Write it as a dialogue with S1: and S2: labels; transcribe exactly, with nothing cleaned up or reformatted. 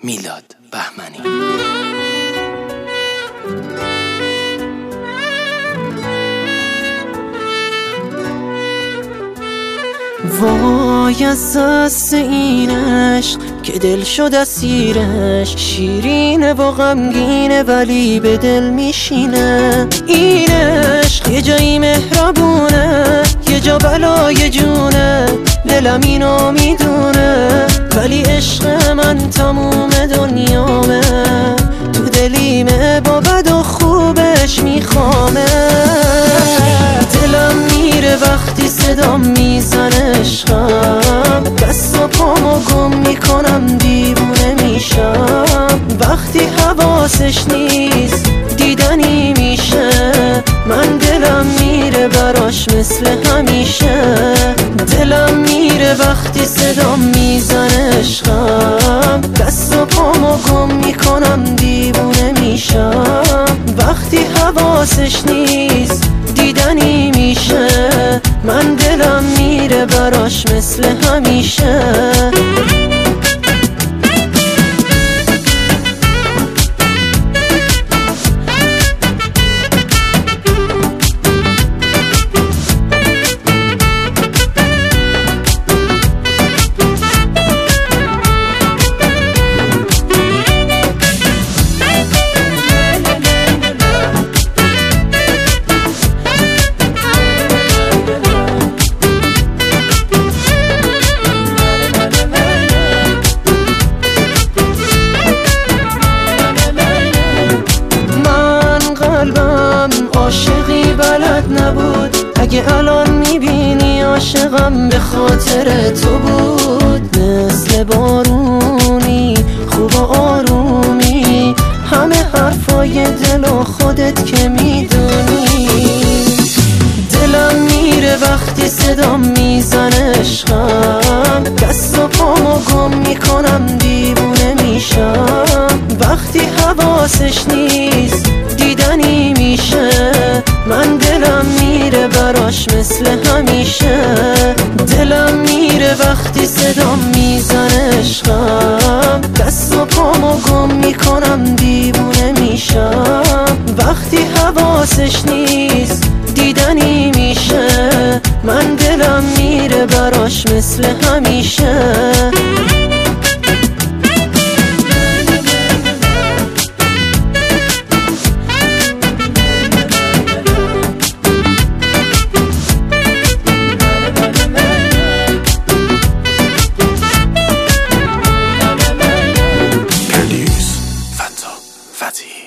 S1: میلاد بهمنی.
S2: وای از دست این عشق که دل شد اسیرش، شیرینه و غمگینه ولی به دل میشینه. این عشق یه جایی مهربونه، یه جا بلای جونه، دلم اینو میدونه، ولی عشق من تموم دنیامه، تو دلیمه با بد و خوبش میخوامه. دلم میره وقتی صدام میزنه عشقم، دست و پامو گم میکنم دیوونه میشم. وقتی حواسش نیست دیدنی میشه، من دلم میره براش مثل همیشه. دلم میره وقتی صدام میزنه عشقم، دست و پامو گم میکنم دیوونه میشم. وقتی حواسش نیست دیدنی میشه، من دلم میره براش مثل همیشه. عاشقی بلد نبود، اگه الان میبینی عاشقم به خاطر تو بود. مثل بارونی خوب و آرومی، همه حرفای دل و خودت که میدونی. دلم میره وقتی صدام میزنه عشقم، دست و پامو گم میکنم دیوونه میشم. وقتی حواسش نیست دیدنی میشه، من دلم میره براش مثل همیشه. دلم میره وقتی صدام میزنه عشقم، دست و پامو گم میکنم دیوونه میشم. وقتی حواسش نیست دیدنی میشه، من دلم میره براش مثل همیشه.
S1: Fatih.